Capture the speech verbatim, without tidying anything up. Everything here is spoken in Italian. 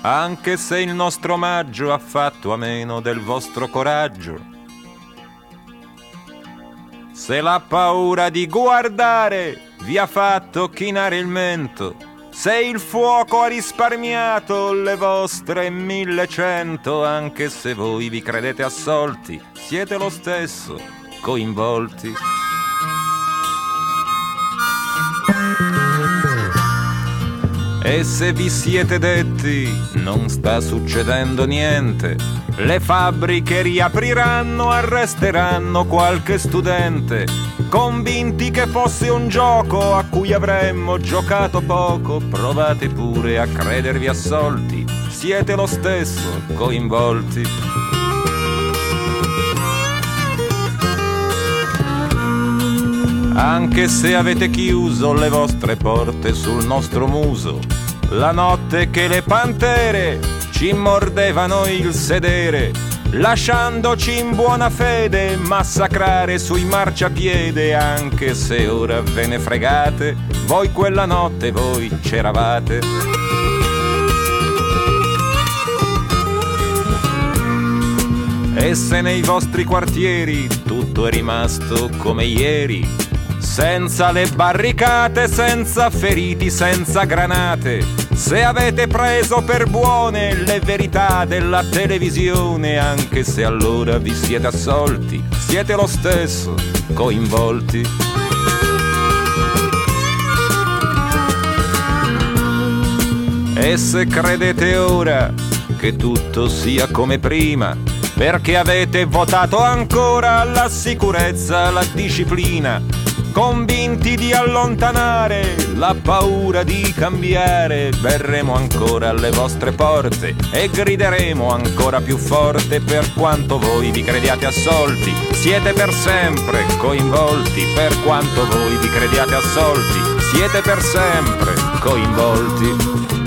anche se il nostro omaggio ha fatto a meno del vostro coraggio. Se la paura di guardare vi ha fatto chinare il mento, se il fuoco ha risparmiato le vostre millecento, anche se voi vi credete assolti, siete lo stesso coinvolti. E se vi siete detti non sta succedendo niente, le fabbriche riapriranno, arresteranno qualche studente, convinti che fosse un gioco a cui avremmo giocato poco, provate pure a credervi assolti, siete lo stesso coinvolti. Anche se avete chiuso le vostre porte sul nostro muso, la notte che le pantere ci mordevano il sedere, lasciandoci in buona fede massacrare sui marciapiede, anche se ora ve ne fregate, voi quella notte voi c'eravate. E se nei vostri quartieri tutto è rimasto come ieri, senza le barricate, senza feriti, senza granate, se avete preso per buone le verità della televisione, anche se allora vi siete assolti, siete lo stesso coinvolti. E se credete ora che tutto sia come prima, perché avete votato ancora la sicurezza, la disciplina, convinti di allontanare la paura di cambiare, verremo ancora alle vostre porte e grideremo ancora più forte, per quanto voi vi crediate assolti, siete per sempre coinvolti, per quanto voi vi crediate assolti, siete per sempre coinvolti.